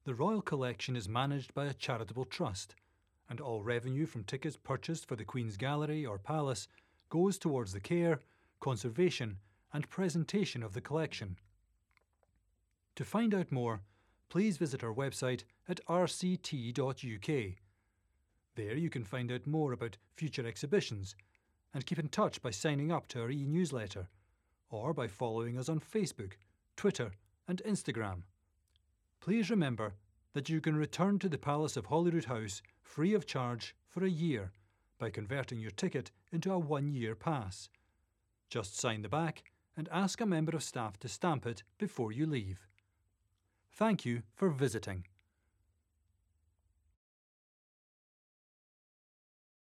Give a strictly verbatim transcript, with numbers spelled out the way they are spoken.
The Royal Collection is managed by a charitable trust, and all revenue from tickets purchased for the Queen's Gallery or Palace goes towards the care, conservation and presentation of the collection. To find out more, please visit our website at r c t dot u k. There you can find out more about future exhibitions and keep in touch by signing up to our e-newsletter or by following us on Facebook, Twitter and Instagram. Please remember that you can return to the Palace of Holyrood House free of charge for a year by converting your ticket into a one-year pass. Just sign the back and ask a member of staff to stamp it before you leave. Thank you for visiting.